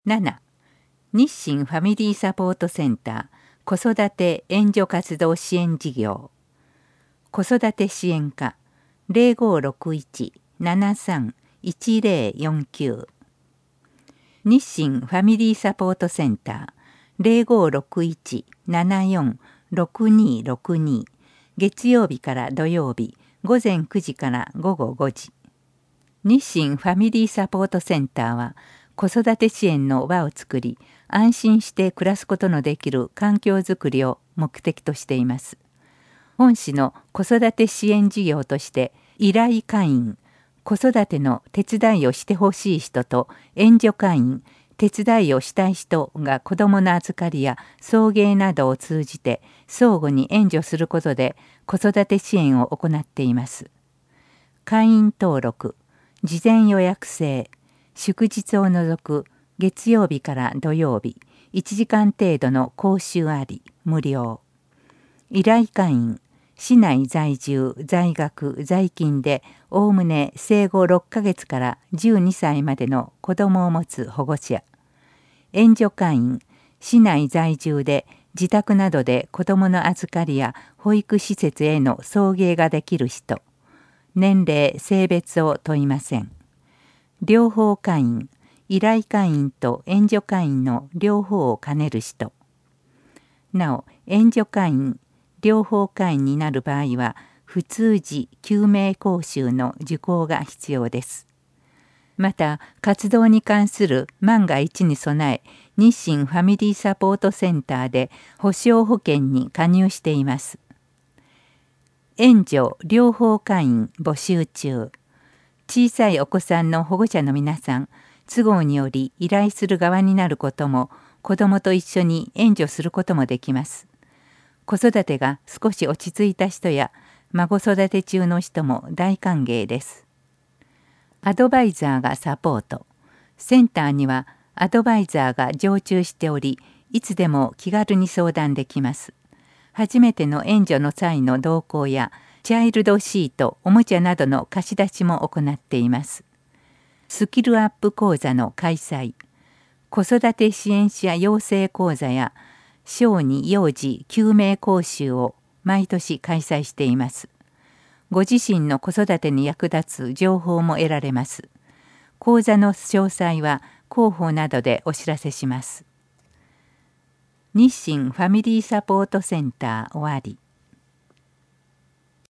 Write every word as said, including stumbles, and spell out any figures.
なな. 日清ファミリーサポートセンター子育て援助活動支援事業子育て支援課 ゼロごろくいち ななさん いちゼロよんきゅう 日清ファミリーサポートセンター ゼロごろくいち ななよん ろくにろくに 月曜日から土曜日ごぜんくじから午後ごじ。日清ファミリーサポートセンターは子育て支援の輪を作り、安心して暮らすことのできる環境づくりを目的としています。本市の子育て支援事業として依頼会員、子育ての手伝いをしてほしい人と援助会員、手伝いをしたい人が子どもの預かりや送迎などを通じて相互に援助することで子育て支援を行っています。会員登録、事前予約制、祝日を除く月曜日から土曜日いちじかん程度の講習あり無料。依頼会員、市内在住在学在勤でおおむね生後ろっかげつからじゅうにさいまでの子どもを持つ保護者。援助会員、市内在住で自宅などで子どもの預かりや保育施設への送迎ができる人。年齢性別を問いません。両方会員、依頼会員と援助会員の両方を兼ねる人。なお、援助会員、両方会員になる場合は、普通時救命講習の受講が必要です。また、活動に関する万が一に備え、日清ファミリーサポートセンターで保障保険に加入しています。援助両方会員募集中。小さいお子さんの保護者の皆さん、都合により依頼する側になることも、子どもと一緒に援助することもできます。子育てが少し落ち着いた人や、孫育て中の人も大歓迎です。アドバイザーがサポート。センターにはアドバイザーが常駐しており、いつでも気軽に相談できます。初めての援助の際の同行や、チャイルドシート、おもちゃなどの貸し出しも行っています。スキルアップ講座の開催、子育て支援者養成講座や小児幼児救命講習を毎年開催しています。ご自身の子育てに役立つ情報も得られます。講座の詳細は広報などでお知らせします。日清ファミリーサポートセンター終わり。